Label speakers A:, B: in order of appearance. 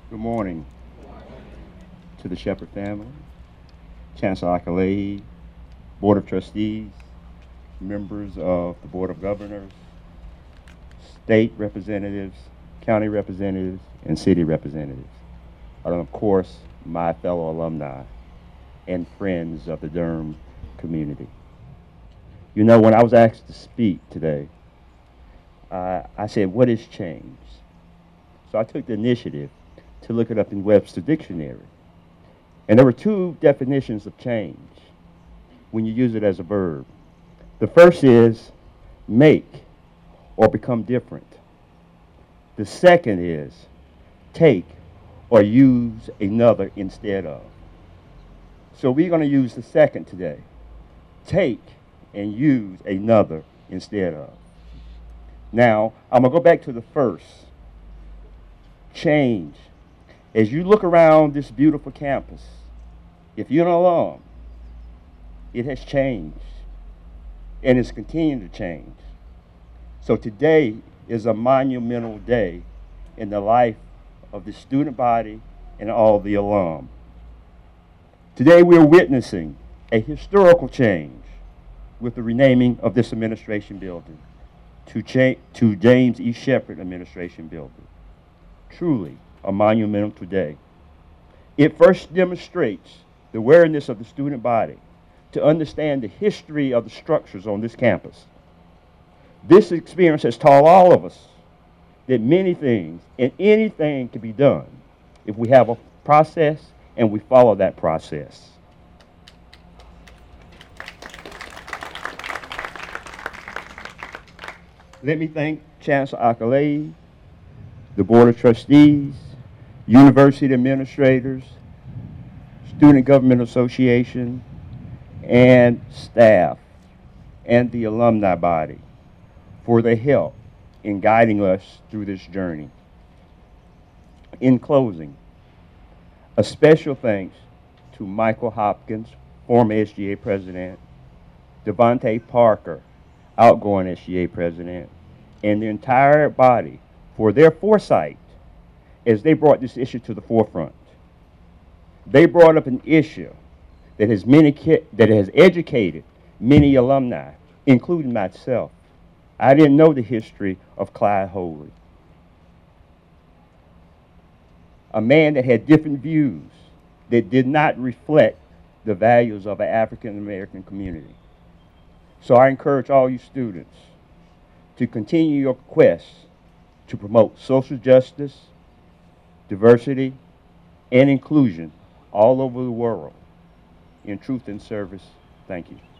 A: Good morning to the Shepherd family, Chancellor Akalei, Board of Trustees, members of the Board of Governors, state representatives, county representatives, and city representatives, and of course, my fellow alumni and friends of the Durham community. You know, when I was asked to speak today, I said, what has changed? So I took the initiative to look it up in Webster Dictionary. And there were two definitions of change when you use it as a verb. The first is make or become different. The second is take or use another instead of. So we're going to use the second today. Take and use another instead of. Now, I'm going to go back to the first. Change. As you look around this beautiful campus, if you're an alum, it has changed and it's continuing to change. So today is a monumental day in the life of the student body and all the alum. Today we're witnessing a historical change with the renaming of this administration building to James E. Shepherd Administration Building. Truly a monumental day. It first demonstrates the awareness of the student body to understand the history of the structures on this campus. This experience has taught all of us that many things and anything can be done if we have a process and we follow that process. Let me thank Chancellor Akalei, the Board of Trustees, university administrators, Student Government Association, and staff, and the alumni body for their help in guiding us through this journey. In closing, a special thanks to Michael Hopkins, former SGA president, Devontae Parker, outgoing SGA president, and the entire body for their foresight as they brought this issue to the forefront. They brought up an issue that has educated many alumni, including myself. I didn't know the history of Clyde Holy, a man that had different views that did not reflect the values of an African American community. So I encourage all you students to continue your quest to promote social justice, diversity, and inclusion all over the world. In truth and service, thank you.